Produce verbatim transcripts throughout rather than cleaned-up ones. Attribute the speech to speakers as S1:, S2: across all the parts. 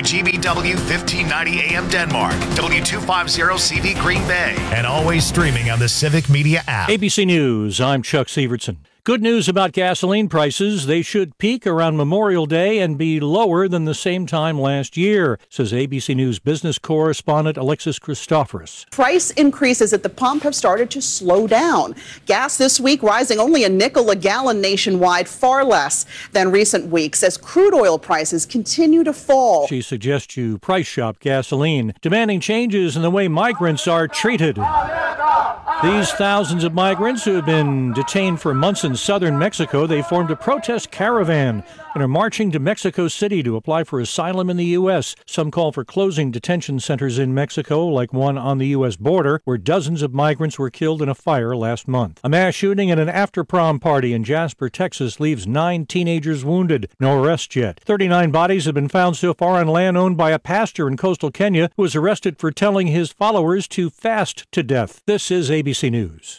S1: G B W fifteen ninety A M Denmark, W two fifty C V Green Bay, and always streaming on the Civic Media app.
S2: A B C News, I'm Chuck Severson. Good news about gasoline prices. They should peak around Memorial Day and be lower than the same time last year, says A B C News business correspondent Alexis Christoforous.
S3: Price increases at the pump have started to slow down. Gas this week rising only a nickel a gallon nationwide, far less than recent weeks as crude oil prices continue to fall.
S2: She suggests you price shop gasoline, demanding changes in the way migrants are treated. These thousands of migrants who have been detained for months in southern Mexico, they formed a protest caravan and are marching to Mexico City to apply for asylum in the U S. Some call for closing detention centers in Mexico, like one on the U S border, where dozens of migrants were killed in a fire last month. A mass shooting at an after-prom party in Jasper, Texas, leaves nine teenagers wounded. No arrests yet. thirty-nine bodies have been found so far on land owned by a pastor in coastal Kenya who was arrested for telling his followers to fast to death. This is A B C News.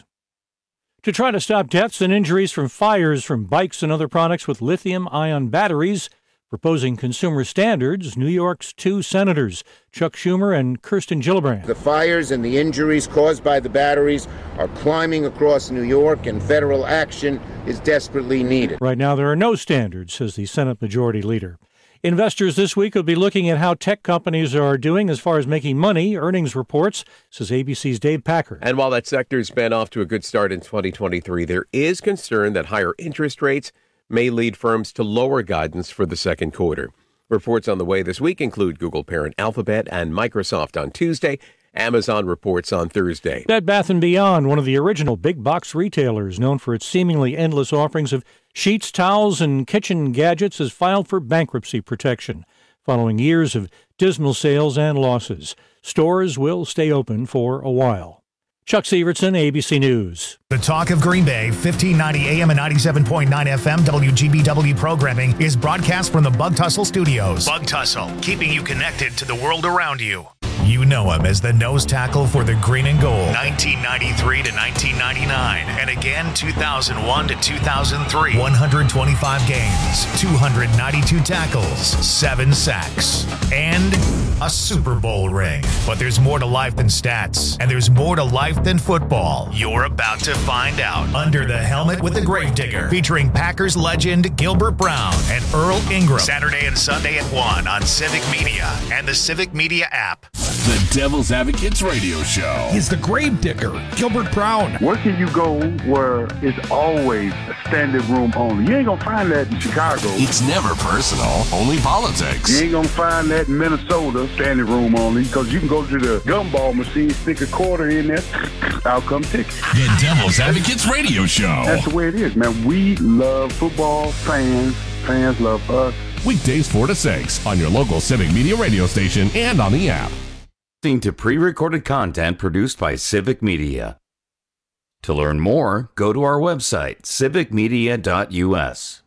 S2: To try to stop deaths and injuries from fires from bikes and other products with lithium-ion batteries, proposing consumer standards, New York's two senators, Chuck Schumer and Kirsten Gillibrand.
S4: The fires and the injuries caused by the batteries are climbing across New York, and federal action is desperately needed.
S2: Right now, there are no standards, says the Senate Majority Leader. Investors this week will be looking at how tech companies are doing as far as making money. Earnings reports, says A B C's Dave Packer.
S5: And while that sector's been off to a good start in twenty twenty-three, there is concern that higher interest rates may lead firms to lower guidance for the second quarter. Reports on the way this week include Google parent Alphabet and Microsoft on Tuesday. Amazon reports on Thursday.
S2: Bed Bath and Beyond, one of the original big box retailers known for its seemingly endless offerings of sheets, towels, and kitchen gadgets, has filed for bankruptcy protection following years of dismal sales and losses. Stores will stay open for a while. Chuck Severson, A B C News.
S1: The Talk of Green Bay, fifteen ninety A M and ninety-seven point nine F M W G B W programming is broadcast from the Bug Tussle Studios. Bug Tussle, keeping you connected to the world around you. You know him as the nose tackle for the green and gold, nineteen ninety-three to nineteen ninety-nine, and again two thousand one to two thousand three. one hundred twenty-five games, two hundred ninety-two tackles, seven sacks, and a Super Bowl ring. But there's more to life than stats, and there's more to life than football. You're about to find out. Under the Helmet with the Gravedigger, featuring Packers legend Gilbert Brown and Earl Ingram. Saturday and Sunday at one on Civic Media and the Civic Media app.
S6: The Devil's Advocates Radio Show.
S7: He's the Gravedigger, Gilbert Brown.
S8: Where can you go where it's always a standing room only? You ain't gonna find that in Chicago.
S6: It's never personal, only politics.
S8: You ain't gonna find that in Minnesota, standing room only, because you can go to the gumball machine, stick a quarter in there, out come ticket.
S6: The Devil's Advocates Radio Show.
S8: That's the way it is, man. We love football, fans, fans love us.
S6: Weekdays four to six on your local Civic Media radio station and on the app.
S9: To pre-recorded content produced by Civic Media. To learn more, go to our website, civic media dot u s.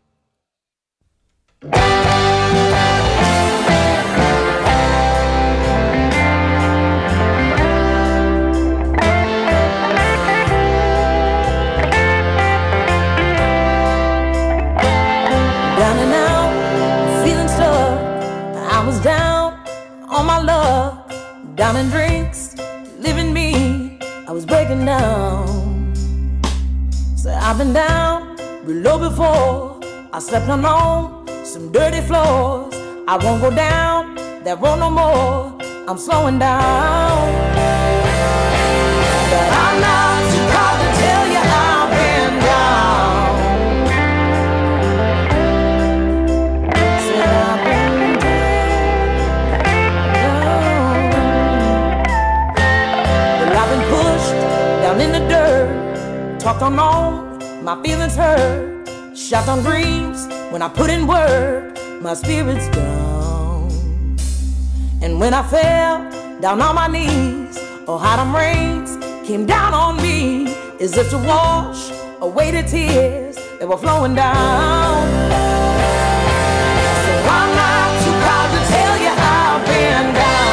S10: Down and out, feeling stuck. I was down on my luck. Down in drinks, living me, I was breaking down. So I've been down below before. I slept on, on some dirty floors. I won't go down that road no more. I'm slowing down. But I'm not too proud to tell you I've been down. Said I've been down. I've been pushed down in the dirt, talked on on, my feelings hurt, shot on dreams when I put in work, my spirit's down. And when I fell down on my knees, oh how them rains came down on me, as if to wash away the tears that were flowing down. So I'm not too proud to tell you I've been down.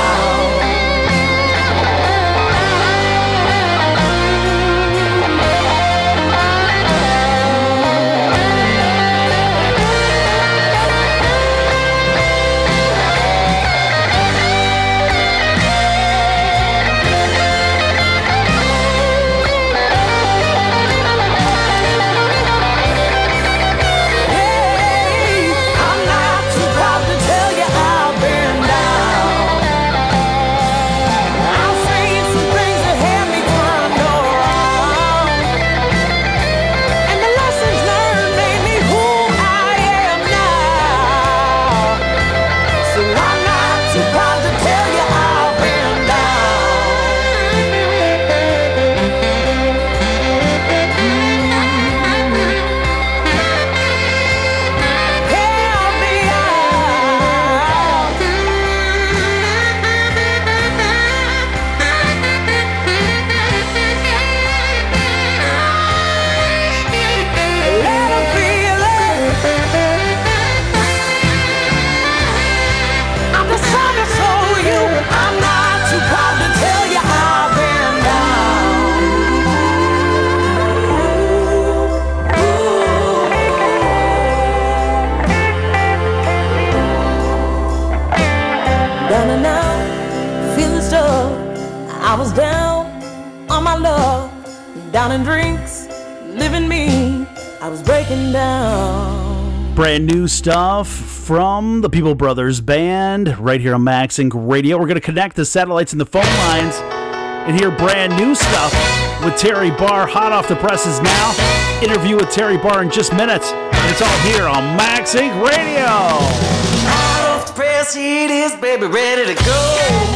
S10: down and out, feeling stuck. I was down on my luck, down in drinks, living me. I was breaking down.
S11: Brand new stuff from the People Brothers Band right here on Max Inc Radio. We're going to connect the satellites and the phone lines and hear brand new stuff with Terry Barr. Hot off the presses now. Interview with Terry Barr in just minutes. And it's all here on Max Inc Radio.
S12: Hot off the press, it is, baby, ready to go.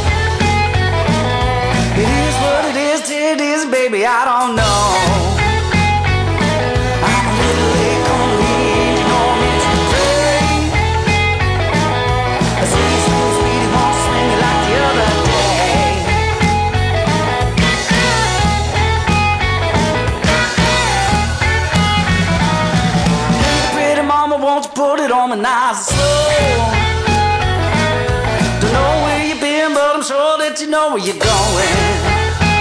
S12: It is what it is, it is, baby, I don't know. I'm a little late coming in, you know I'm into the train. I see you so sweet, it won't swing me like the other day. Pretty mama, won't you put it on me nice and slow? Don't know where you've been, but I'm sure that you know where you're going.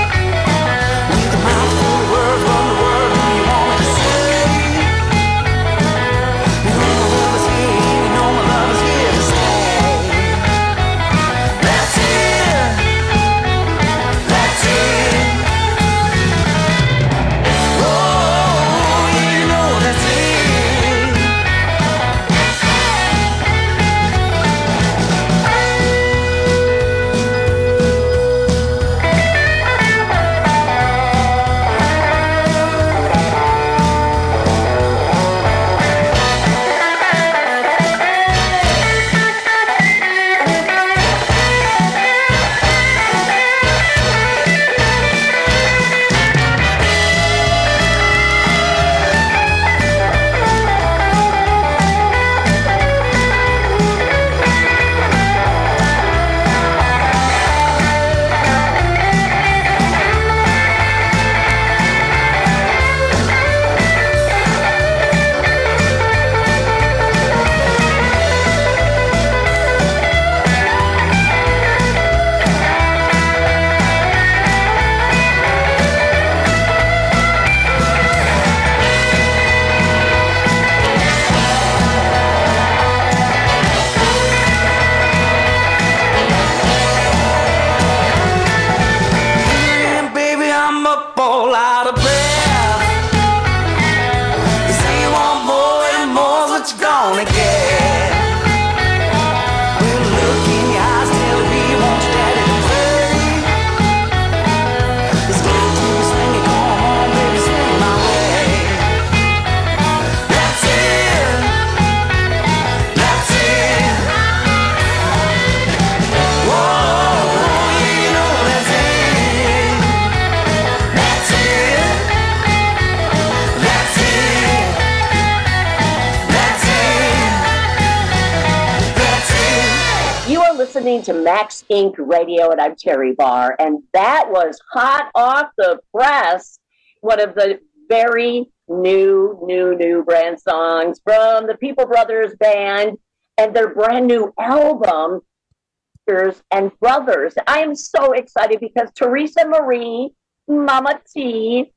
S13: Listening to Max Inc Radio, and I'm Terry Barr, and that was hot off the press, one of the very new, new, new brand songs from the People Brothers Band and their brand new album, Sisters and Brothers. I am so excited because Teresa Marie, Mama T,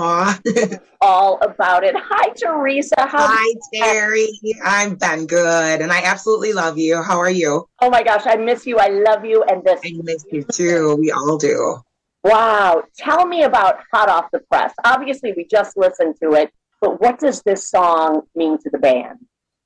S13: is all about it. Hi, Teresa. How
S14: Hi, Terry. I've been good, and I absolutely love you. How are you?
S13: Oh my gosh, I miss you. I love you, and this.
S14: I miss you too. We all do.
S13: Wow. Tell me about Hot Off the Press. Obviously, we just listened to it, but what does this song mean to the band?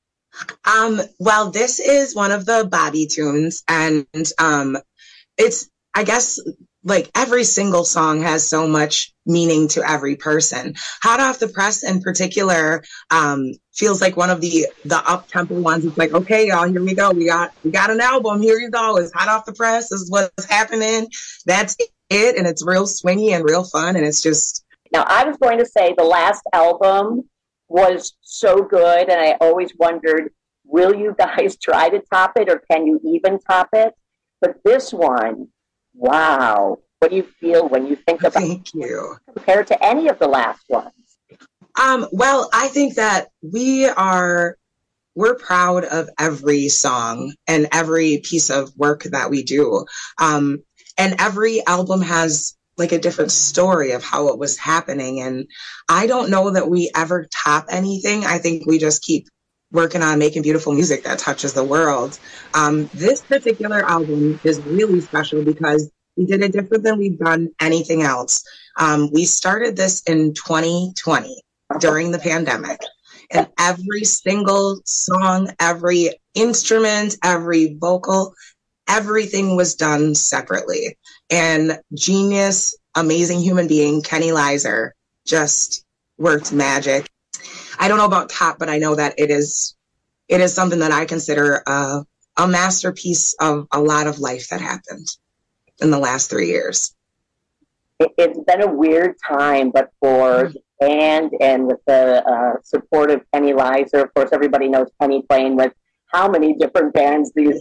S14: Um. Well, this is one of the Bobby tunes, and um, it's, I guess, like every single song has so much meaning to every person. Hot Off the Press in particular um, feels like one of the the up-tempo ones. It's like, okay, y'all, here we go. We got we got an album. Here you go. It's hot off the press. This is what's happening. That's it. And it's real swingy and real fun. And it's just...
S13: Now, I was going to say the last album was so good. And I always wondered, will you guys try to top it, or can you even top it? But this one, wow. What do you feel when you think about
S14: Thank you.
S13: compared to any of the last ones?
S14: Um, well, I think that we are, we're proud of every song and every piece of work that we do. Um, and every album has like a different story of how it was happening. And I don't know that we ever top anything. I think we just keep working on making beautiful music that touches the world. Um, this particular album is really special because we did it different than we've done anything else. Um, we started this in twenty twenty during the pandemic, and every single song, every instrument, every vocal, everything was done separately. And genius, amazing human being, Kenny Lizer, just worked magic. I don't know about top, but I know that it is it is something that I consider a, a masterpiece of a lot of life that happened in the last three years.
S13: It, it's been a weird time, but for the band and with the uh, support of Kenny Lizer, of course, everybody knows Kenny playing with how many different bands these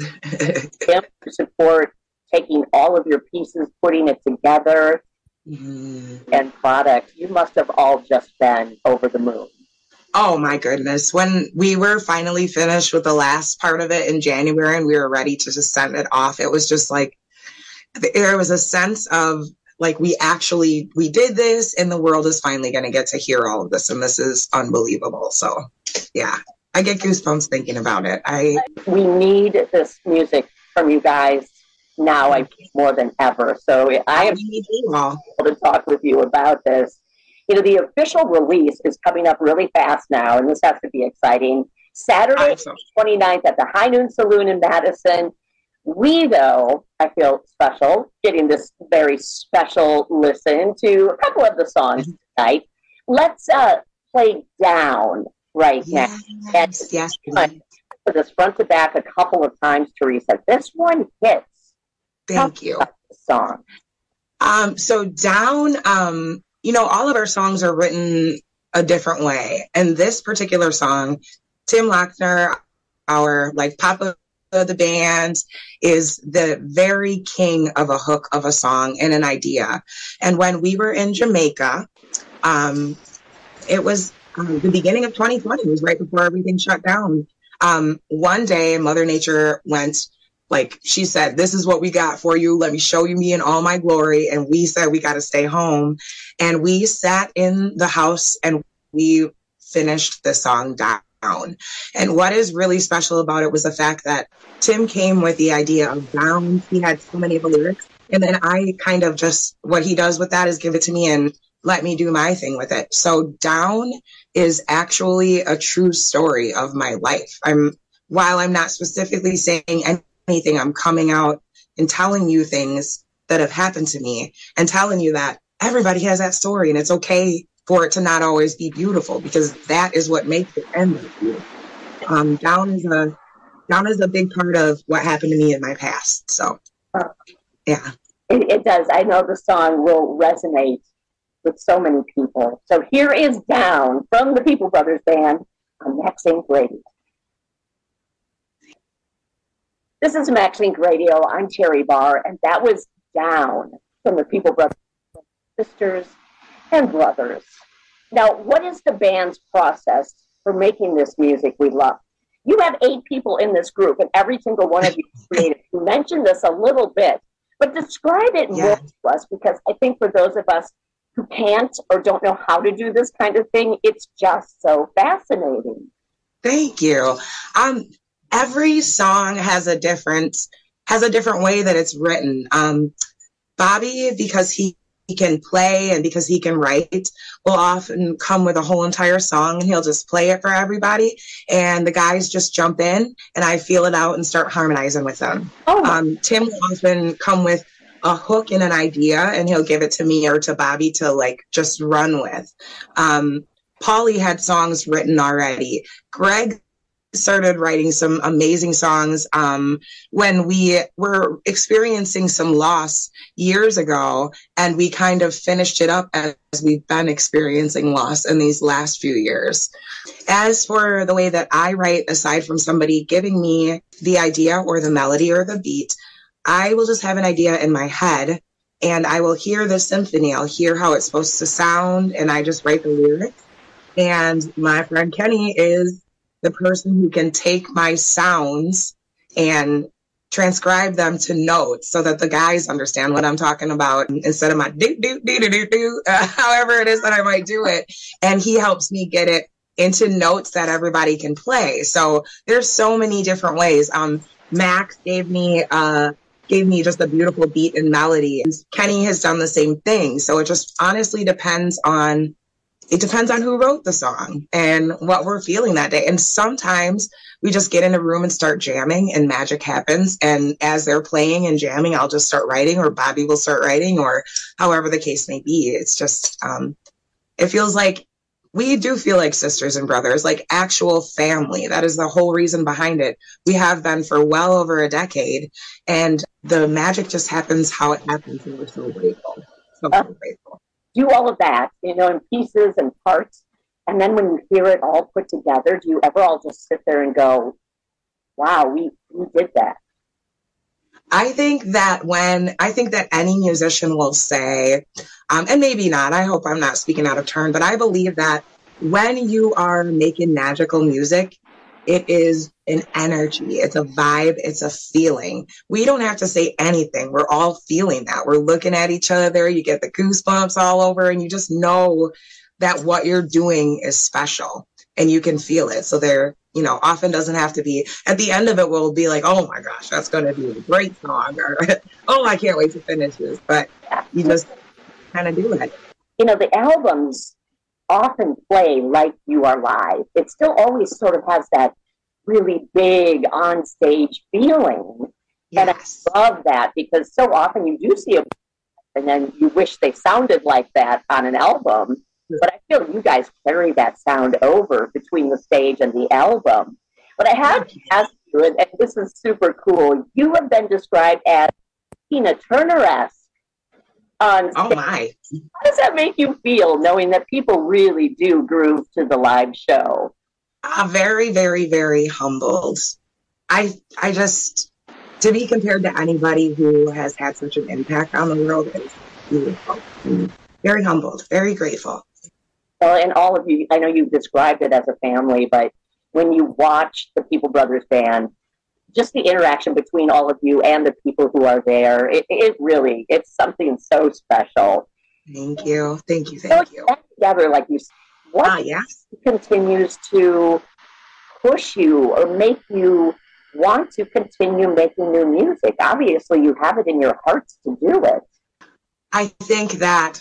S13: him support, taking all of your pieces, putting it together, mm. and product. You must have all just been over the moon.
S14: Oh my goodness. When we were finally finished with the last part of it in January and we were ready to just send it off, it was just like, there was a sense of like, we actually, we did this and the world is finally going to get to hear all of this. And this is unbelievable. So yeah, I get goosebumps thinking about it. I
S13: We need this music from you guys now, I think, more than ever. So I am able to talk with you about this. You know, the official release is coming up really fast now, and this has to be exciting. Saturday, awesome. twenty-ninth at the High Noon Saloon in Madison. We, though, I feel special getting this very special listen to a couple of the songs tonight. Let's uh, play Down right yes, now. And
S14: yes,
S13: for this front to back a couple of times, Teresa. This one hits.
S14: Thank
S13: Tell
S14: you.
S13: The song.
S14: Um, so Down, um, you know, all of our songs are written a different way. And this particular song, Tim Lochner, our like Papa of the band, is the very king of a hook of a song and an idea. And when we were in Jamaica, um, it was um, the beginning of twenty twenty. It was right before everything shut down. Um, one day, Mother Nature went, like, she said, this is what we got for you. Let me show you me in all my glory. And we said, we got to stay home. And we sat in the house and we finished the song Down. And what is really special about it was the fact that Tim came with the idea of Down. He had so many of the lyrics. And then I kind of just, what he does with that is give it to me and let me do my thing with it. So Down is actually a true story of my life. I'm, while I'm not specifically saying anything, I'm coming out and telling you things that have happened to me and telling you that everybody has that story and it's okay for it to not always be beautiful, because that is what makes it end with you. Um, down is a down is a big part of what happened to me in my past. So, yeah,
S13: it, it does. I know the song will resonate with so many people. So here is Down from the People Brothers Band on Max Inc Radio. This is Max Inc Radio. I'm Terry Barr, and that was Down from the People Brothers, sisters and brothers. Now, what is the band's process for making this music we love? You have eight people in this group, and every single one of you is creative. You mentioned this a little bit, but describe it
S14: Yeah.
S13: more to us, because I think for those of us who can't or don't know how to do this kind of thing, it's just so fascinating.
S14: Thank you. Um, every song has a different has a different way that it's written. Um, Bobby, because he he can play and because he can write, will often come with a whole entire song and he'll just play it for everybody. And the guys just jump in and I feel it out and start harmonizing with them.
S13: Oh.
S14: Um, Tim will often come with a hook and an idea and he'll give it to me or to Bobby to like just run with. Um, Paulie had songs written already. Greg started writing some amazing songs um, when we were experiencing some loss years ago, and we kind of finished it up as we've been experiencing loss in these last few years. As for the way that I write, aside from somebody giving me the idea or the melody or the beat, I will just have an idea in my head and I will hear the symphony. I'll hear how it's supposed to sound and I just write the lyrics. And my friend Kenny is the person who can take my sounds and transcribe them to notes so that the guys understand what I'm talking about instead of my do, do, do, do, do, do, uh, however it is that I might do it. And he helps me get it into notes that everybody can play. So there's so many different ways. Um, Max gave me uh, gave me just a beautiful beat and melody, and Kenny has done the same thing. So it just honestly depends on it depends on who wrote the song and what we're feeling that day. And sometimes we just get in a room and start jamming and magic happens. And as they're playing and jamming, I'll just start writing, or Bobby will start writing, or however the case may be. It's just, um, it feels like we do feel like sisters and brothers, like actual family. That is the whole reason behind it. We have been for well over a decade, and the magic just happens how it happens. And we're so grateful. So,
S13: uh,
S14: so grateful.
S13: Do all of that, you know, in pieces and parts. And then when you hear it all put together, do you ever all just sit there and go, wow, we, we did that?
S14: I think that when, I think that any musician will say, um, and maybe not, I hope I'm not speaking out of turn, but I believe that when you are making magical music, it is an energy, it's a vibe, it's a feeling. We don't have to say anything. We're all feeling that. We're looking at each other, you get the goosebumps all over, and you just know that what you're doing is special and you can feel it. So there, you know, often doesn't have to be, at the end of it, we'll be like, oh my gosh, that's going to be a great song, or, oh, I can't wait to finish this. But you just kind of do it.
S13: You know, the albums often play like you are live. It still always sort of has that really big on stage feeling.
S14: Yes.
S13: And I love that, because so often you do see a and then you wish they sounded like that on an album. But I feel you guys carry that sound over between the stage and the album. But I have to ask you, and, and this is super cool, you have been described as Tina Turner-esque on stage.
S14: Oh my.
S13: How does that make you feel, knowing that people really do groove to the live show?
S14: Uh, very, very, very humbled. I, I just, to be compared to anybody who has had such an impact on the world is beautiful. Very humbled, very grateful.
S13: Well, and all of you, I know you've described it as a family, but when you watch the People Brothers Band, just the interaction between all of you and the people who are there, it, it really, it's something so special.
S14: Thank you. Thank you. Thank
S13: so
S14: you.
S13: Together, like you said, what
S14: ah, yes.
S13: continues to push you or make you want to continue making new music? Obviously, you have it in your hearts to do it.
S14: I think that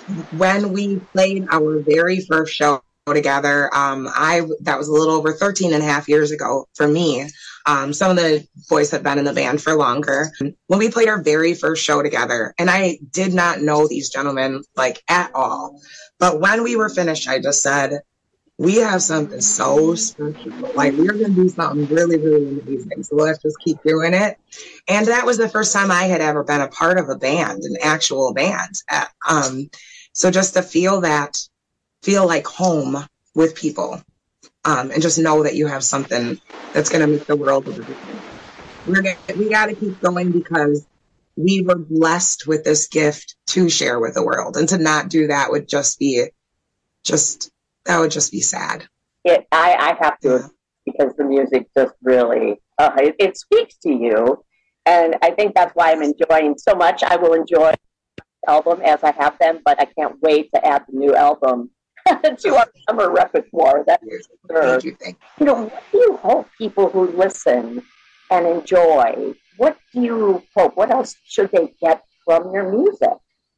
S14: when we played our very first show together, um, I that was a little over thirteen and a half years ago for me. Um, some of the boys have been in the band for longer. When we played our very first show together, and I did not know these gentlemen like at all, but when we were finished, I just said, we have something so special. Like, we're going to do something really, really amazing. So let's just keep doing it. And that was the first time I had ever been a part of a band, an actual band. Um, so just to feel that, feel like home with people, um, and just know that you have something that's going to make the world a difference. We're gonna, we got to keep going, because we were blessed with this gift to share with the world. And to not do that would just be just... that would just be sad.
S13: It, I, I have to, yeah. Because the music just really, uh, it, it speaks to you. And I think that's why I'm enjoying so much. I will enjoy the album as I have them, but I can't wait to add the new album to our summer repertoire. That's for sure.
S14: Thank you, thank you.
S13: You know, what do you hope people who listen and enjoy, what do you hope? What else should they get from your music?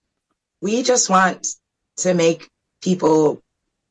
S14: We just want to make people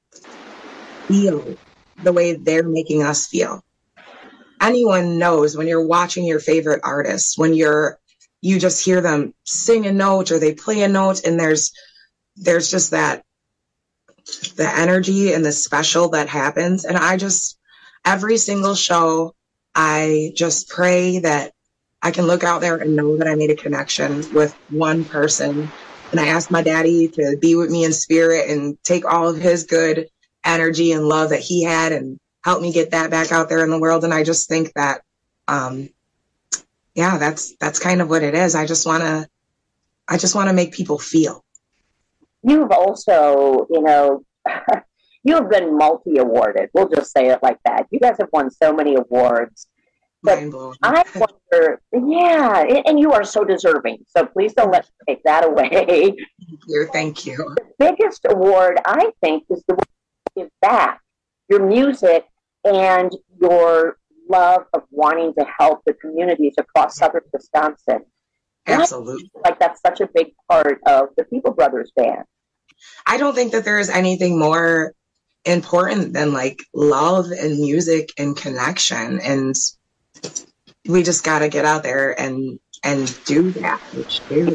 S14: feel the way they're making us feel. Anyone knows when you're watching your favorite artist, when you're you just hear them sing a note or they play a note, and there's there's just that the energy and the special that happens. And I just every single show, I just pray that I can look out there and know that I made a connection with one person. And I ask my daddy to be with me in spirit and take all of his good energy and love that he had and help me get that back out there in the world. And I just think that, um, yeah, that's, that's kind of what it is. I just want to, I just want to make people feel.
S13: You've also, you know, you have been multi-awarded. We'll just say it like that. You guys have won so many awards. But I wonder, yeah, and you are so deserving. So please don't let me take that away.
S14: Thank you. Thank you.
S13: The biggest award, I think, is the one you give back. your music and your love of wanting to help the communities across southern Wisconsin.
S14: Absolutely.
S13: Like that's such a big part of the People Brothers Band.
S14: I don't think that there is anything more important than like love and music and connection. And we just got to get out there and and do that. Which is,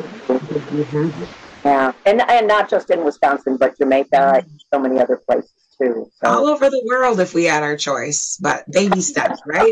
S13: yeah, and and not just in Wisconsin, but Jamaica and so many other places too. So.
S14: All over the world if we had our choice, but baby steps, right?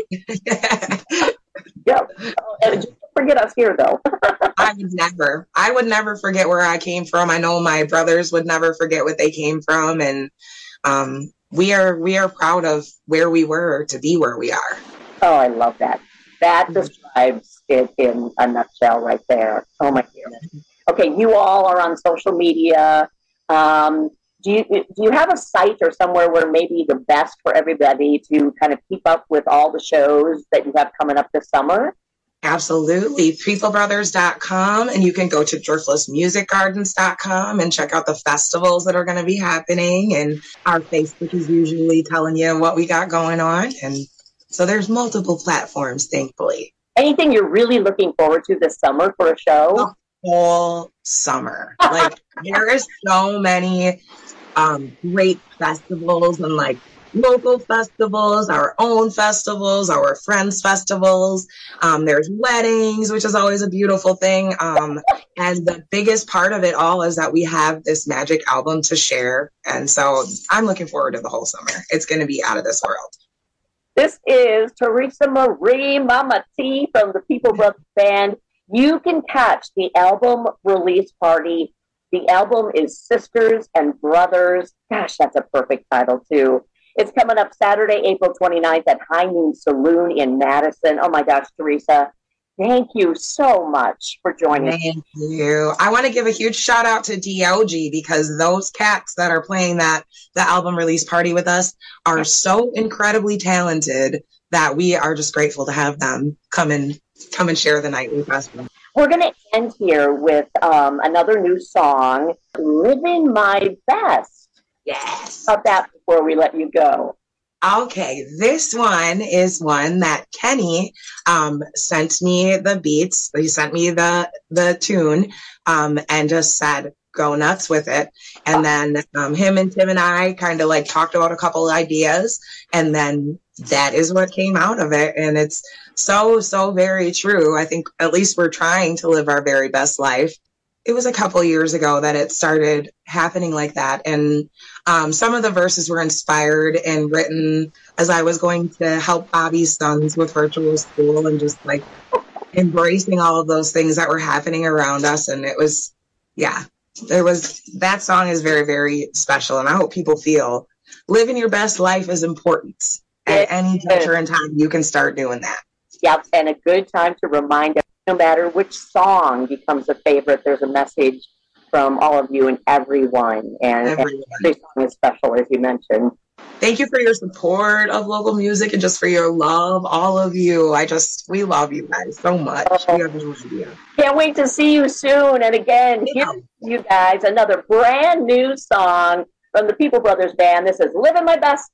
S13: Yeah. And just don't forget us here, though.
S14: I would never. I would never forget where I came from. I know my brothers would never forget what they came from, and um, we are we are proud of where we were to be where we are.
S13: Oh, I love that. That describes it in a nutshell, right there. Oh my goodness. Okay, you all are on social media. Um, do you do you have a site or somewhere where maybe the best for everybody to kind of keep up with all the shows that you have coming up this summer?
S14: Absolutely. people brothers dot com, and you can go to driftless music gardens dot com and check out the festivals that are going to be happening. And our Facebook is usually telling you what we got going on. And so there's multiple platforms, thankfully.
S13: Anything you're really looking forward to this summer for a show?
S14: The whole summer. Like, there is so many um, great festivals and like local festivals, our own festivals, our friends' festivals. Um, there's weddings, which is always a beautiful thing. Um, and the biggest part of it all is that we have this magic album to share. And so I'm looking forward to the whole summer. It's going to be out of this world.
S13: This is Teresa Marie, Mama T from the People Brothers Band. You can catch the album release party. The album is Sisters and Brothers. Gosh, that's a perfect title, too. It's coming up Saturday, April twenty-ninth at High Noon Saloon in Madison. Oh, my gosh, Teresa, thank you so much for joining us.
S14: Thank you. I want to give a huge shout out to D L G because those cats that are playing that the album release party with us are so incredibly talented that we are just grateful to have them come and come and share the night with us.
S13: We're going to end here with um, another new song, Living My Best.
S14: Yes.
S13: About that before we let you go.
S14: Okay, this one is one that Kenny um, sent me the beats. He sent me the the tune um, and just said, go nuts with it. And then um, him and Tim and I kind of like talked about a couple ideas. And then that is what came out of it. And it's so, so very true. I think at least we're trying to live our very best life. It was a couple years ago that it started happening like that. And um, some of the verses were inspired and written as I was going to help Bobby's sons with virtual school and just like embracing all of those things that were happening around us. And it was, yeah, there was, that song is very, very special. And I hope people feel living your best life is important. At any juncture in time, you can start doing that.
S13: Yep, and a good time to remind everyone, no matter which song becomes a favorite, there's a message from all of you and everyone. And, everyone. and every song is special, as you mentioned.
S14: Thank you for your support of local music and just for your love, all of you. I just, we love you guys so much.
S13: Oh.
S14: We have no idea.
S13: Can't wait to see you soon. And again, yeah. Here's you guys another brand new song from the People Brothers Band. This is Living My Best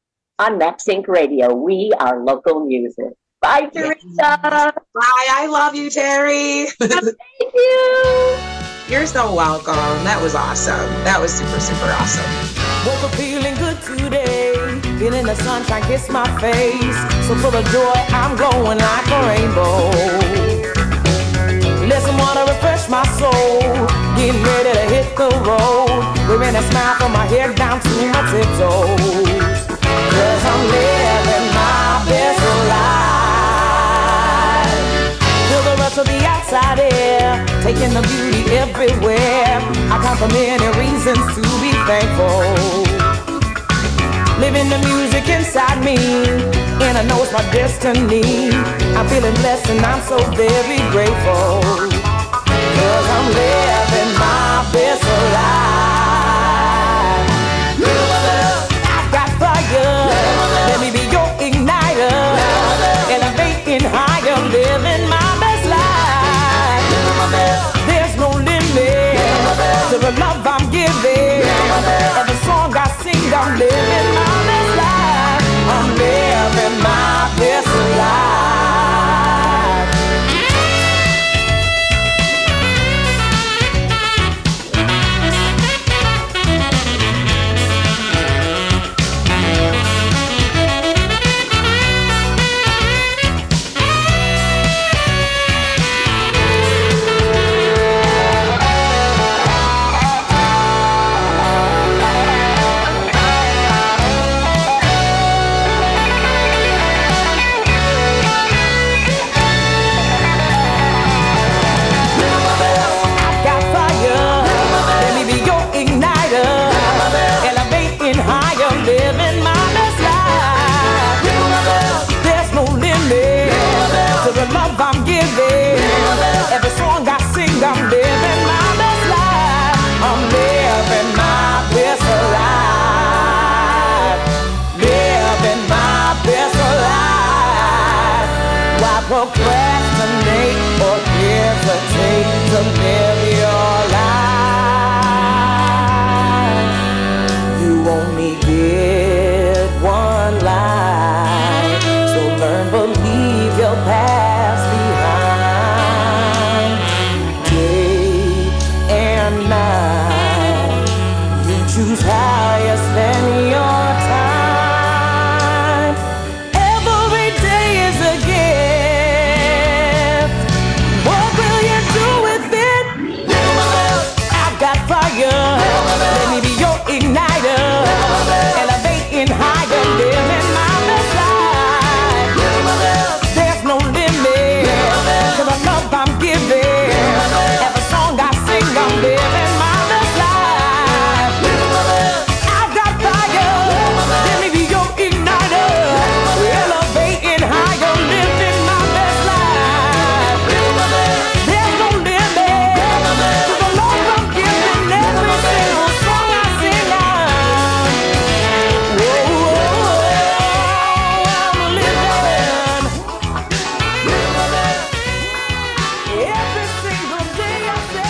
S13: on Max Inc Radio. We are local music. Bye, Teresa.
S14: Bye. I love you, Terry.
S13: Thank you.
S14: You're so welcome. That was awesome. That was super, super awesome.
S10: Woke up feeling good today. Feeling the sunshine kiss my face. So full of joy, I'm glowing like a rainbow. Let some water refresh my soul. Getting ready to hit the road. Wearing a smile from my head down to my tiptoes. Cause I'm living my best life. To the outside air, taking the beauty everywhere. I come from many reasons to be thankful. Living the music inside me, and I know it's my destiny. I'm feeling blessed and I'm so very grateful. Cause I'm living my best life. I've got fire, let me be your igniter. Elevating higher, living my best life. There's no limit to the love I'm giving. Every song I sing, I'm living my best life. to live your life. You only get one life, so learn to leave your past behind. Day and night, you choose how you spend your time. Every day is a gift. What will you do with it? I've got fire. Let me be your igniter. Elevating higher, living my best life. There's no limit to the love I'm giving. Every song I sing, I'm living my best life. I've got fire. Let me be your igniter. Elevating higher, living my best life. There's no limit to the love I'm giving. Every single song I sing, I'm whoa, I'm living. Every single day I say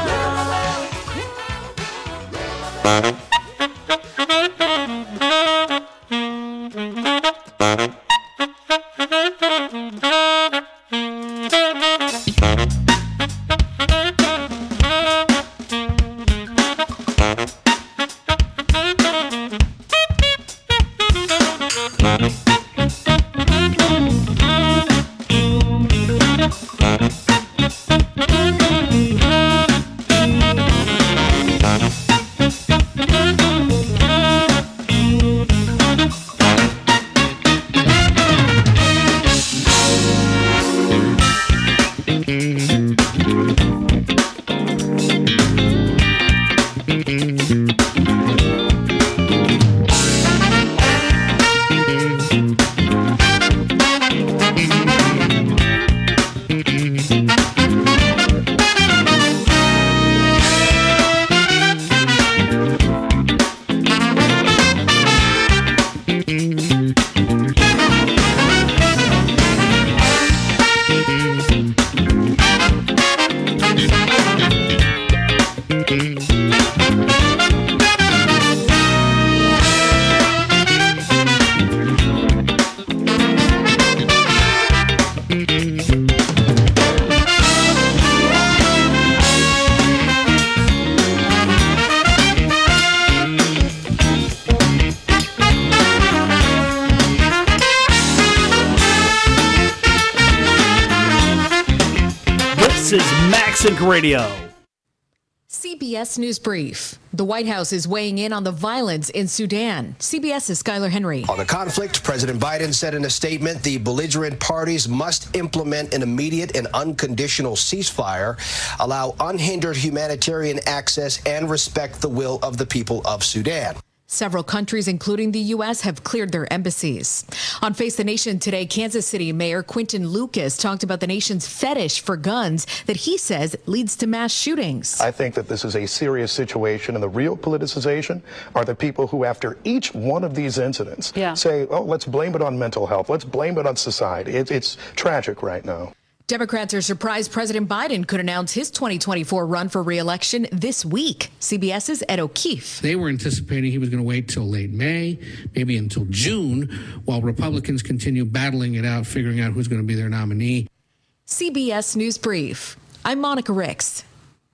S11: This is Maxink Radio.
S15: C B S News Brief. The White House is weighing in on the violence in Sudan. CBS's Skylar Henry.
S16: On the conflict, President Biden said in a statement the belligerent parties must implement an immediate and unconditional ceasefire, allow unhindered humanitarian access, and respect the will of the people of Sudan.
S15: Several countries, including the U S, have cleared their embassies. On Face the Nation today, Kansas City Mayor Quinton Lucas talked about the nation's fetish for guns that he says leads to mass shootings.
S17: I think that this is a serious situation, and the real politicization are the people who, after each one of these incidents,
S15: Yeah.
S17: say, oh, let's blame it on mental health. Let's blame it on society. It, it's tragic right now.
S15: Democrats are surprised President Biden could announce his twenty twenty-four run for re-election this week. CBS's Ed O'Keefe.
S18: They were anticipating he was going to wait till late May, maybe until June, while Republicans continue battling it out, figuring out who's going to be their nominee.
S15: C B S News Brief. I'm Monica Ricks.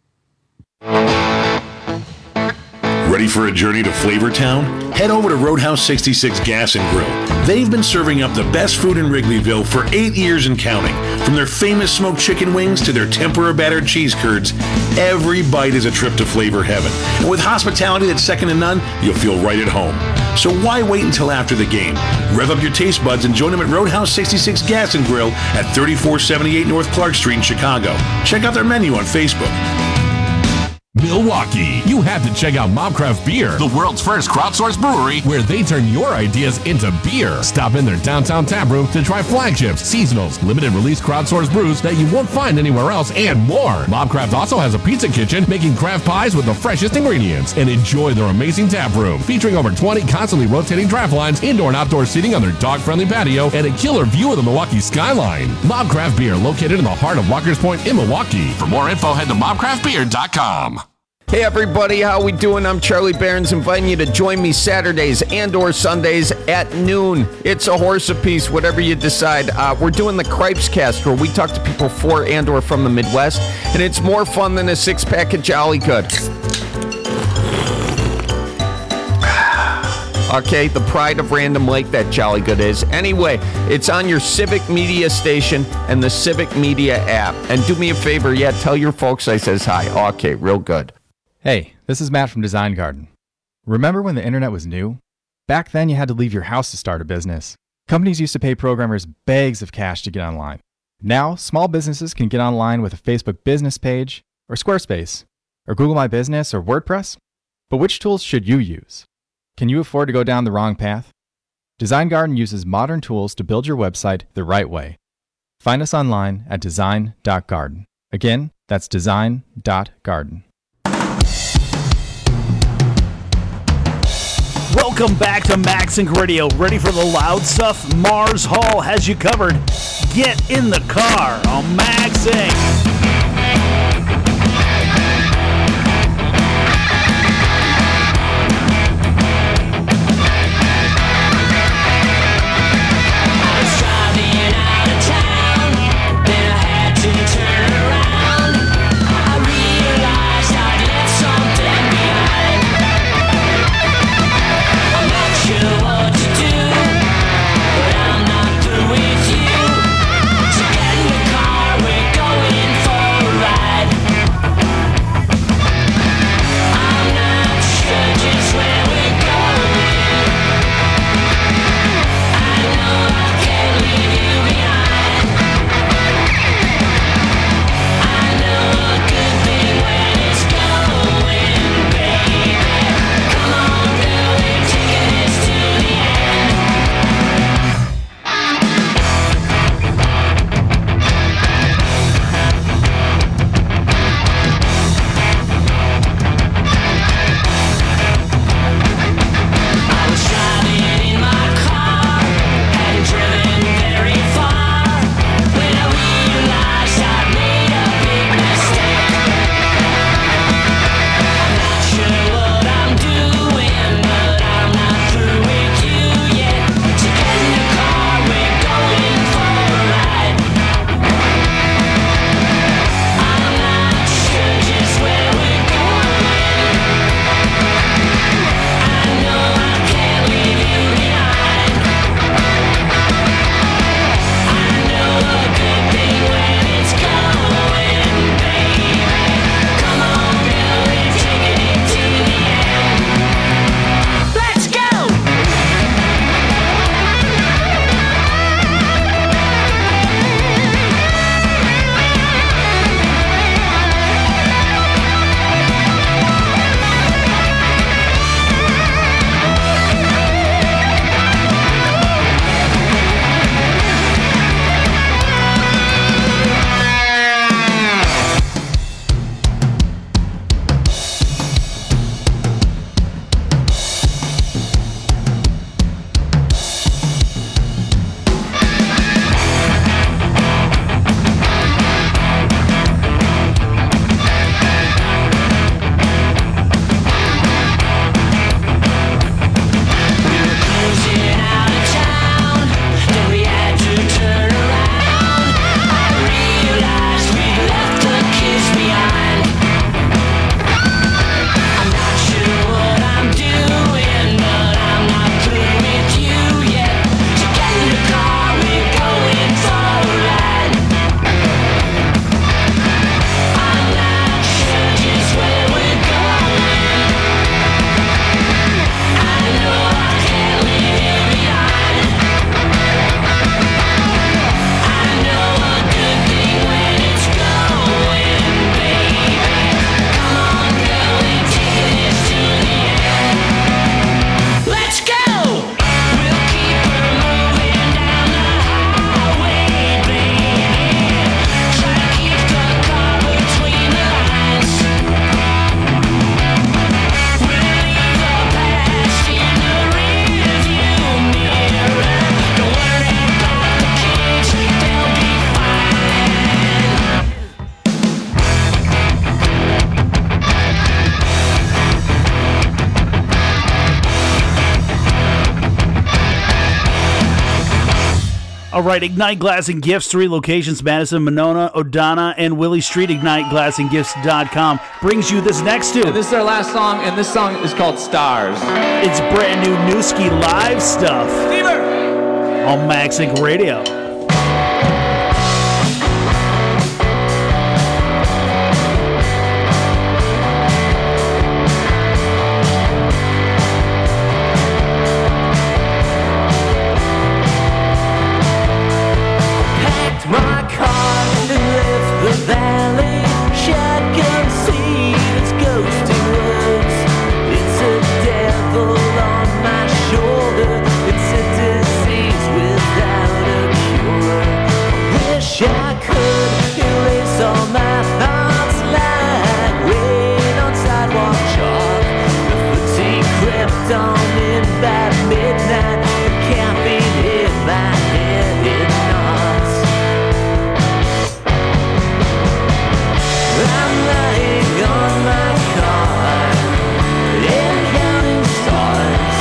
S19: Ready for a journey to Flavortown? Head over to Roadhouse sixty-six Gas and Grill. They've been serving up the best food in Wrigleyville for eight years and counting. From their famous smoked chicken wings to their tempura battered cheese curds, every bite is a trip to flavor heaven. And with hospitality that's second to none, you'll feel right at home. So why wait until after the game? Rev up your taste buds and join them at Roadhouse sixty-six Gas and Grill at thirty-four seventy-eight North Clark Street in Chicago. Check out their menu on Facebook.
S6: Milwaukee. You have to check out Mobcraft Beer, the world's first crowdsourced brewery where they turn your ideas into beer. Stop in their downtown tap room to try flagships, seasonals, limited release crowdsourced brews that you won't find anywhere else, and more. Mobcraft also has a pizza kitchen making craft pies with the freshest ingredients. And enjoy their amazing tap room featuring over twenty constantly rotating draft lines, indoor and outdoor seating on their dog-friendly patio, and a killer view of the Milwaukee skyline. Mobcraft Beer, located in the heart of Walker's Point in Milwaukee. For more info, head to mobcraft beer dot com.
S20: Hey everybody, how we doing? I'm Charlie Barons, inviting you to join me Saturdays and or Sundays at noon. It's a horse apiece, whatever you decide. Uh, we're doing the Cripes Cast, where we talk to people for and or from the Midwest, and it's more fun than a six-pack of Jolly Good. Okay, the pride of Random Lake, that Jolly Good is. Anyway, it's on your Civic Media station and the Civic Media app. And do me a favor, yeah, tell your folks I says hi. Okay, real good.
S21: Hey, this is Matt from Design Garden. Remember when the internet was new? Back then you had to leave your house to start a business. Companies used to pay programmers bags of cash to get online. Now, small businesses can get online with a Facebook business page, or Squarespace, or Google My Business, or WordPress. But which tools should you use? Can you afford to go down the wrong path? Design Garden uses modern tools to build your website the right way. Find us online at design dot garden. Again, that's design dot garden.
S11: Welcome back to Maxink Radio. Ready for the loud stuff? Mars Hall has you covered. Get in the car on Maxink.
S12: With you, so get in the car, we're going for
S11: All right, Ignite Glass and Gifts, three locations, Madison, Monona, Odana, and Willie Street. Ignite Glass and Gifts dot com brings you this next two.
S3: And this is our last song, and this song is called Stars.
S11: It's brand new Newski live stuff on Maxink Radio.
S12: My car and left the valley. Shotgun seeds, ghosty woods. It's a devil on my shoulder. It's a disease without a cure. Wish I could erase all my thoughts like rain on sidewalk chalk. The fatigue crept on in by midnight. The caffeine hit my head in knots. I'm lying on my car and counting stars.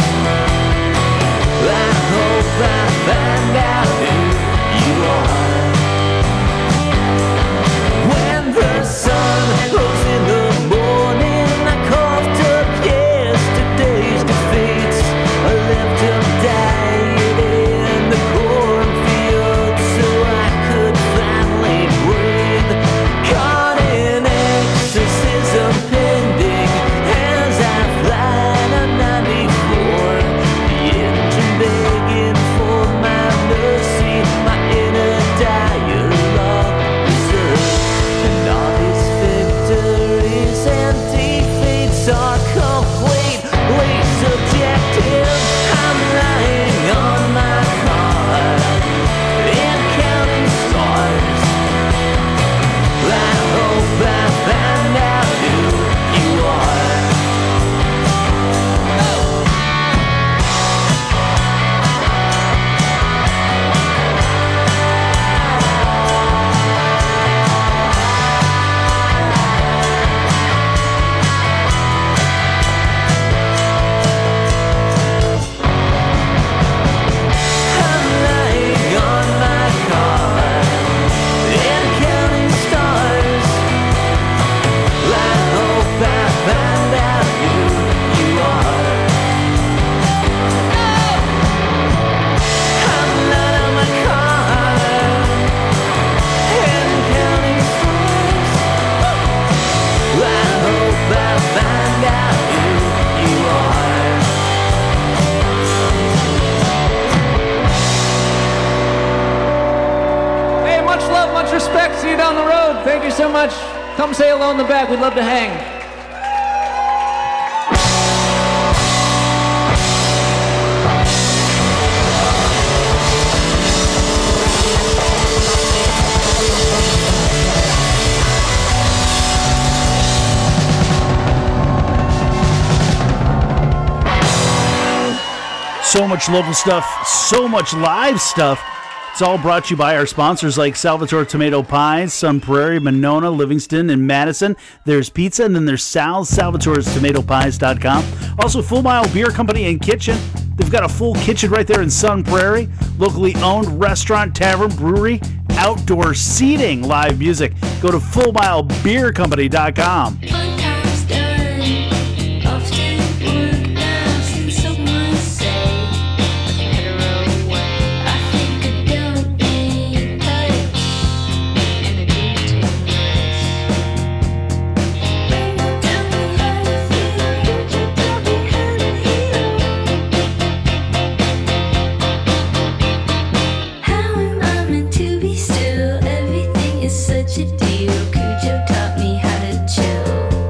S12: I hope I find out who you are. When the sun rose in the morning, I coughed up yesterday's defeats. I left them dying in the cornfield so I could finally breathe. Caught in exorcism pending as I fly to ninety-four. The engine begging for my mercy, my inner dialogue reserved. And all these victories and defeats are completely subjective. I'm lying on my car and counting stars. I hope I find out who you are. I'm lying on my car and counting stars. I hope I find out who you are. I'm lying on my car and counting stars. I hope I find out who you are.
S3: Hey, much love, much respect. See you down the road. Thank you so much. Come say hello in the back. We'd love to hang.
S11: So much local stuff, so much live stuff. It's all brought to you by our sponsors like Salvatore Tomato Pies, Sun Prairie, Monona, Livingston, and Madison. There's pizza, and then there's Sal's, Salvatore's Tomato Pies dot com. Also, Full Mile Beer Company and Kitchen. They've got a full kitchen right there in Sun Prairie. Locally owned restaurant, tavern, brewery, outdoor seating, live music. Go to Full Mile Beer Company dot com.
S12: Such a deal, Cujo taught me how to chill.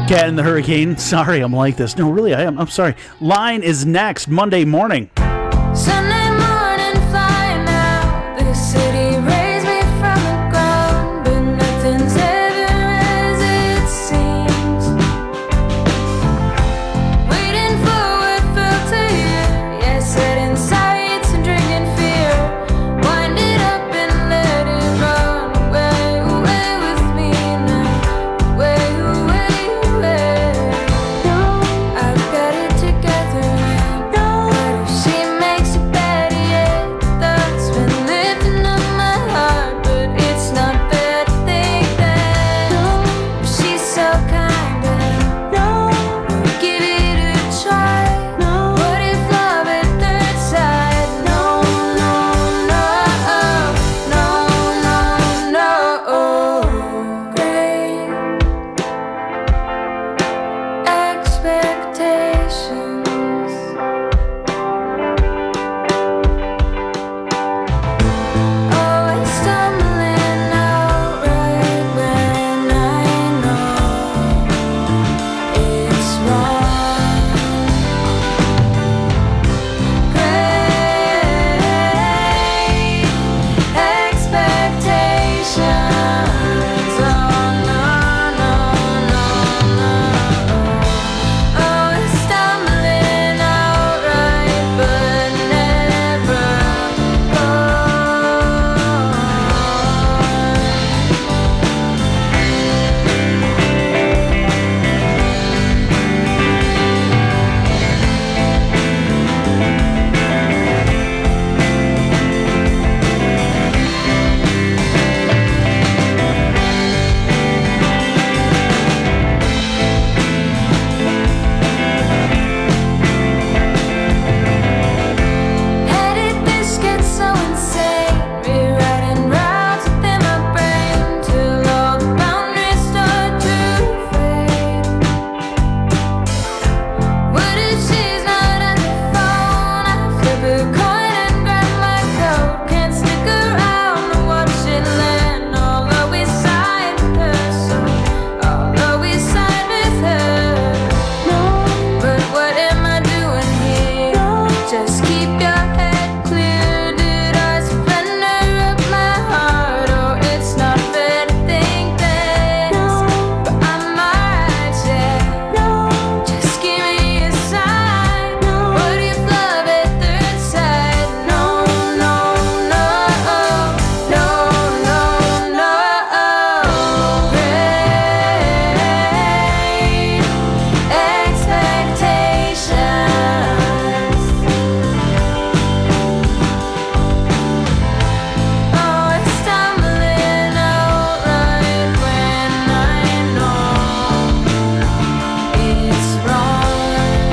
S11: Cat and the Hurricane. Sorry, I'm like this. No, really, I am. I'm sorry. Line is next Monday morning.
S10: Sunday morning, flying out. The city raised me from the ground, but nothing's ever as it seems. Waiting for what felt to hear. Yeah, setting sights and drinking fear. Wind it up and let it run away, away with me now. Away, away, away. I've got it together. What if she makes it better yet? Thoughts been lifting up my heart, but it's not fair to think that she's so kind of give it a try. What if love at third sight? No, no, no, no, no, no. Great expectations. Always stumbling out right when I know it's wrong. Great expectations. Oh no, no, no, no. Always stumbling out right, but never wrong. How did this get so insane? Rewriting routes within my brain till all the boundaries start to fade. What if she's not at the phone? I flip a coin and grab my coat. Can't stick around to watch it land. Although we side with her, so although we side with her. But what am I doing here? Just keep your head clear. Did I surrender up my heart? Oh, it's not fair to think this, but I'm alright, yeah. Just give me a sign. What if love at third sight? No, no, no, no, no, no. Great expectations. Always stumbling out right when I know it's wrong.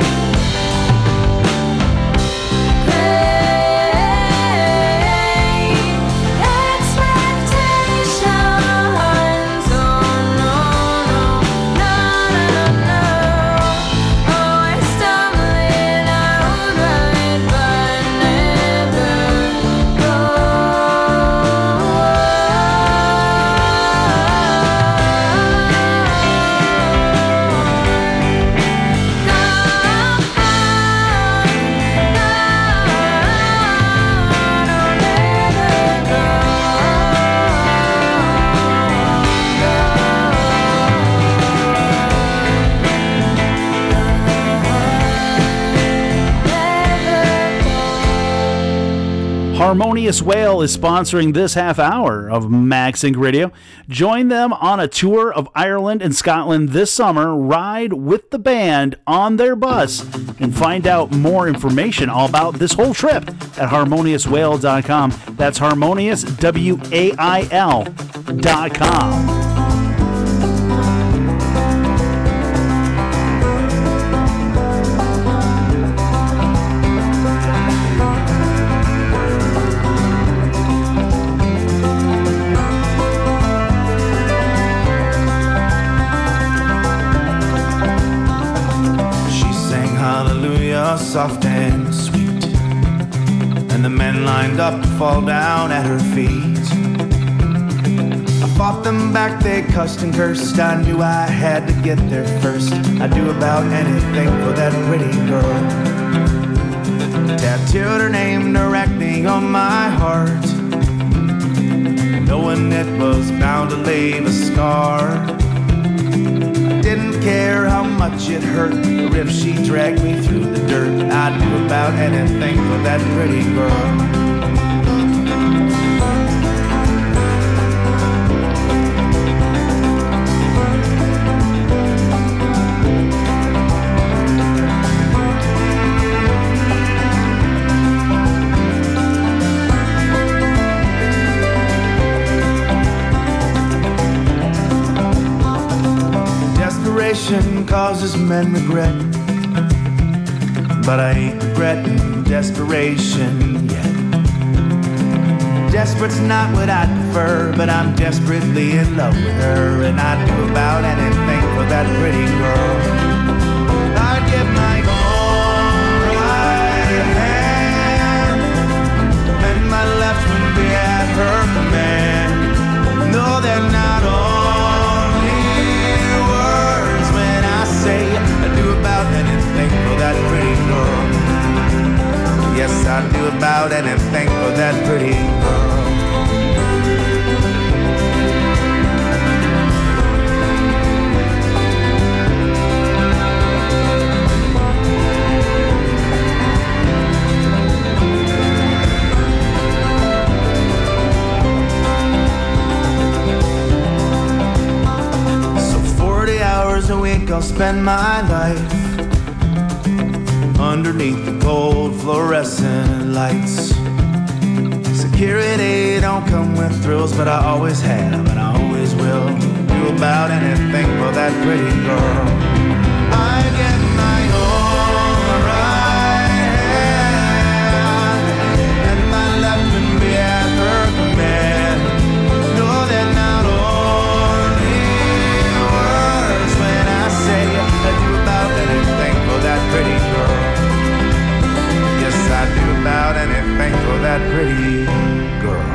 S10: Great expectations. Oh no, no, no, no, no. Always stumbling out right, but never
S11: Harmonious Whale is sponsoring this half hour of Max Inc Radio. Join them on a tour of Ireland and Scotland this summer. Ride with the band on their bus and find out more information all about this whole trip at harmonious whale dot com. That's harmonious, W A I L dot com.
S4: She sang hallelujah, soft and sweet, and the men lined up to fall down at her feet. I fought them back, they cussed and cursed. I knew I had to get there first. I'd do about anything for that pretty girl. Tattooed her name directly on my heart, knowing it was bound to leave a scar. I didn't care how much it hurt, or if she dragged me through the dirt. I'd do about anything for that pretty girl. Desperation causes men regret, but I ain't regretting desperation yet. Desperate's not what I prefer, but I'm desperately in love with her, and I'd do about anything for that pretty girl. I'd give my whole right hand, and my left would be at her command. No, they're not only words when I say I'd do about anything for that pretty girl. Yes, I'd do about anything for that pretty girl. So forty hours a week I'll spend my life underneath the cold fluorescent lights. Security don't come with thrills, but I always have and I always will do about anything for that pretty girl. I get my whole right hand, and my left can be at her command. No, they're not only words when I say I do about anything for that pretty girl. Yes, I do about anything for that pretty girl.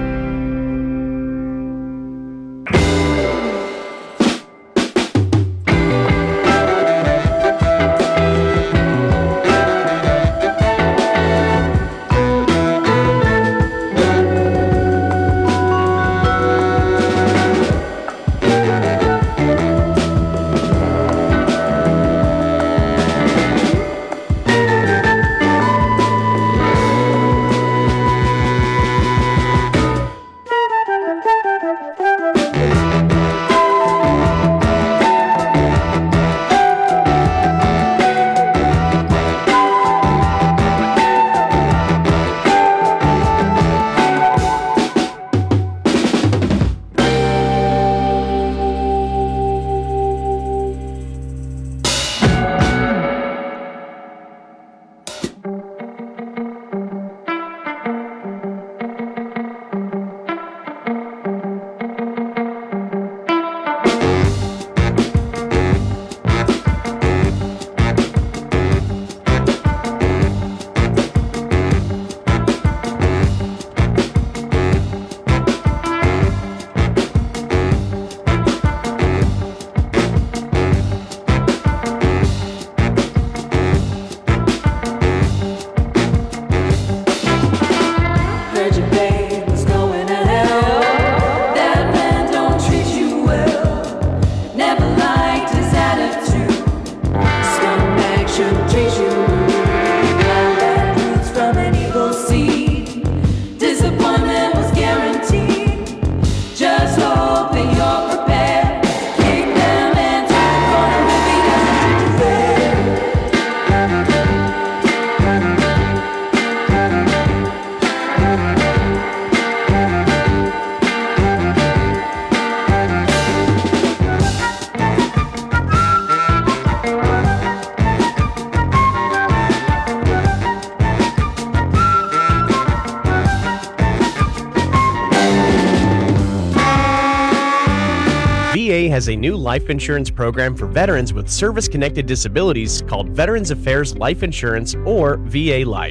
S5: V A has a new life insurance program for veterans with service-connected disabilities called Veterans Affairs Life Insurance, or V A Life.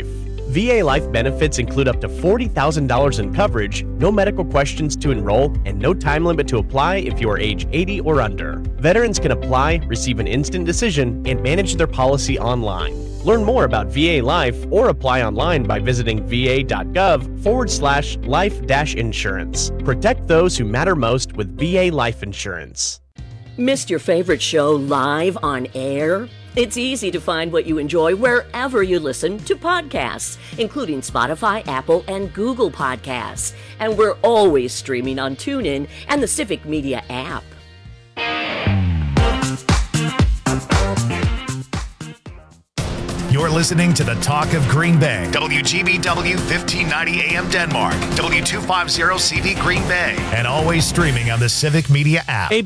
S5: V A life benefits include up to forty thousand dollars in coverage, no medical questions to enroll, and no time limit to apply if you are age eighty or under. Veterans can apply, receive an instant decision, and manage their policy online. Learn more about V A Life or apply online by visiting va.gov forward slash life dash insurance. Protect those who matter most with V A Life Insurance.
S2: Missed your favorite show live on air? It's easy to find what you enjoy wherever you listen to podcasts, including Spotify, Apple, and Google Podcasts. And we're always streaming on TuneIn and the Civic Media app.
S1: You're listening to the Talk of Green Bay. W G B W fifteen ninety A M Denmark. W two fifty C V Green Bay. And always streaming on the Civic Media app.